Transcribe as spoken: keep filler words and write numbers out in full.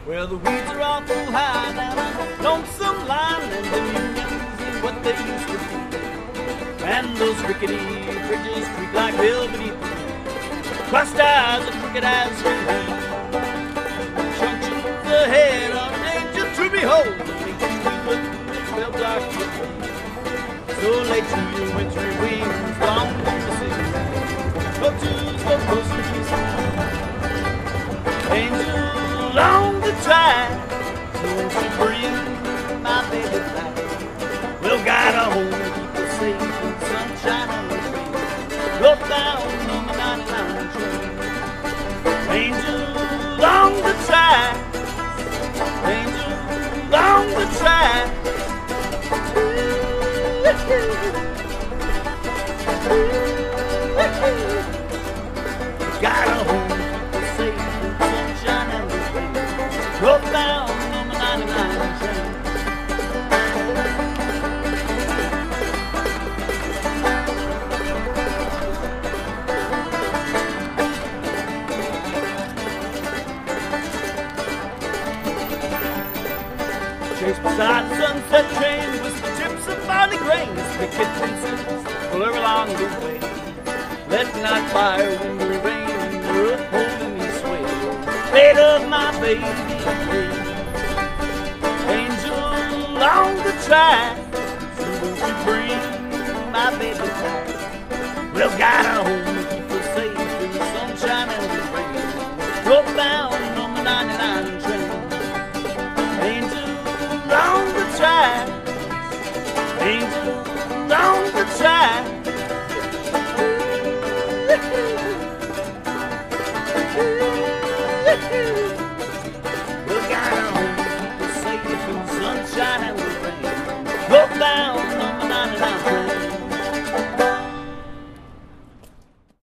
Well, the weeds are awful high down on the lonesome line, and the unions ain't what they used to be. And those rickety bridges creak like velvety thread. Crossed eyes are crooked as can be. Junctions ahead on an angel to behold. Makes you look well dark to play. So late to your wintry wings, long to the sea. Go to, go close to peace. Angel on the track, so won't you bring my baby back? We'll guide her home and keep her safe in sunshine and the rain. Go down on the ninety-nine train. Angel on the track, angel on the track. Guide her home and keep her safe in sunshine and the rain. Go down on the ninety-nine train. Chase beside sunset train with the chips of barley grains. Picket fences blur along the way. Let night fire, windy rain, earth holding me sway. Fate of my baby, angel on the track, so won't you bring my baby back? We'll guide her home and keep her safe in the sunshine and the rain. Go down on the ninety-nine train. Angel on the track, angel on the track. Ooh, ooh, ooh, ooh.